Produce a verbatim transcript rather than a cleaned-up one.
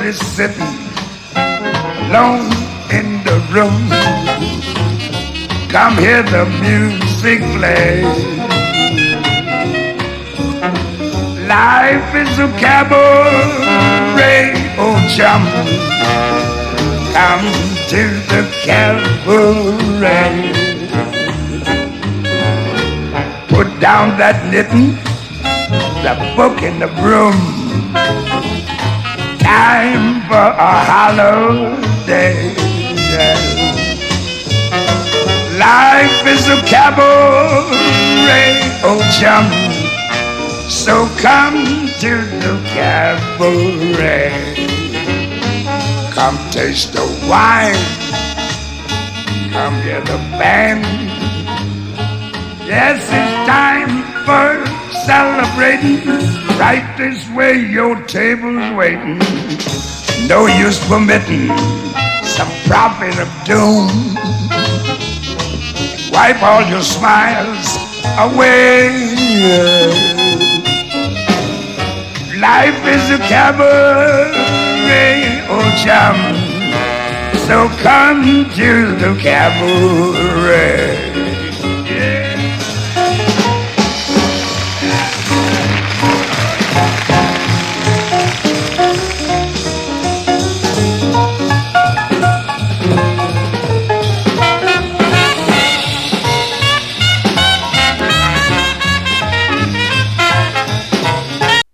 is sitting alone in the room. Come hear the music play. Life is a cabaret, oh chum. Come to the cabaret. Put down that knitting, the book and the broom. Time for a holiday. Life is a cabaret, oh chum. So come to the cabaret. Come taste the wine. Come hear the band. Yes, it's time for celebrating. Right this way, your table's waiting. No use permitting some prophet of doom. Wipe all your smiles away. Life is a cabaret, oh chum. So come to the cabaret.